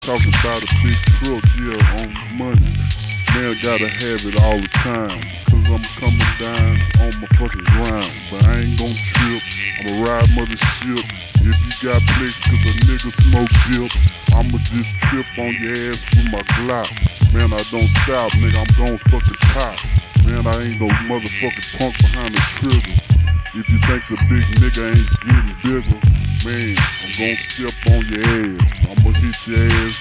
Talking about a big truck, yeah, on money. Man, gotta have it all the time. Cause I'm coming down on my fucking grind. But I ain't gon' trip, I'ma ride mothership. If you got flex cause a nigga smoke dip, I'ma just trip on your ass with my Glock. Man, I don't stop, nigga, I'm gon' fucking pop. Man, I ain't no motherfucking punk behind the trigger. If you think the big nigga ain't getting bigger, man, I'm gon' step on your ass. I'ma hit your ass